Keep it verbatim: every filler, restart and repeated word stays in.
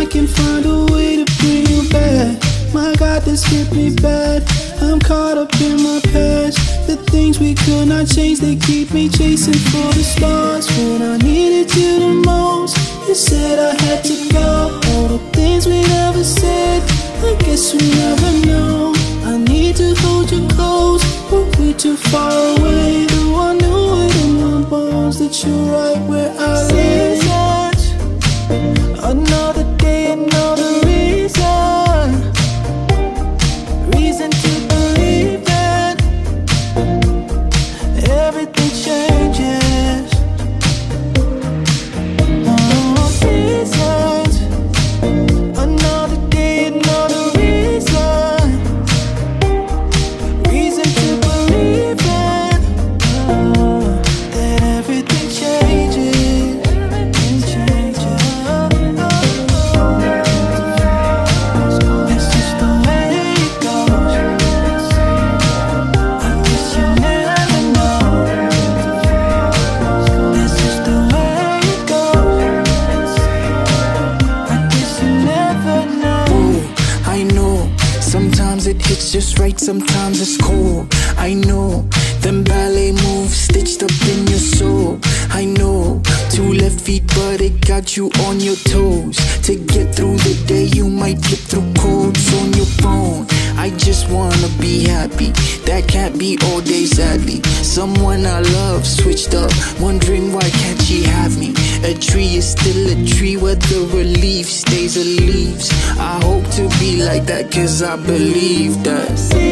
I can find a way to bring you back. My God, this hit me bad. I'm caught up in my past. The things we could not change, they keep me chasing for the stars. When I needed you the most, you said I had to go. All the things we never said, I guess we never know. I need to hold you close, but we too far away. Though I knew it in my bones that you're right where I lay. Another day, another reason, reason to believe that everything changes. Oh, reasons, another day, another reason, reason to believe that, oh, that everything changes, everything changes. That's just the way it goes. I guess you never know. That's just the way it goes. I guess you never know. Ooh, I know, sometimes it hits just right, sometimes it's cold. I know, them ballet moves stitched up in your soul. I know, two left feet but it got you on your toes. To get through the day you might flip through codes on your phone. I just wanna be happy, that can't be all day sadly. Someone I love switched up, wondering why can't she have me. A tree is still a tree whether a leaf stays or leaves. I hope to be like that cause I believe that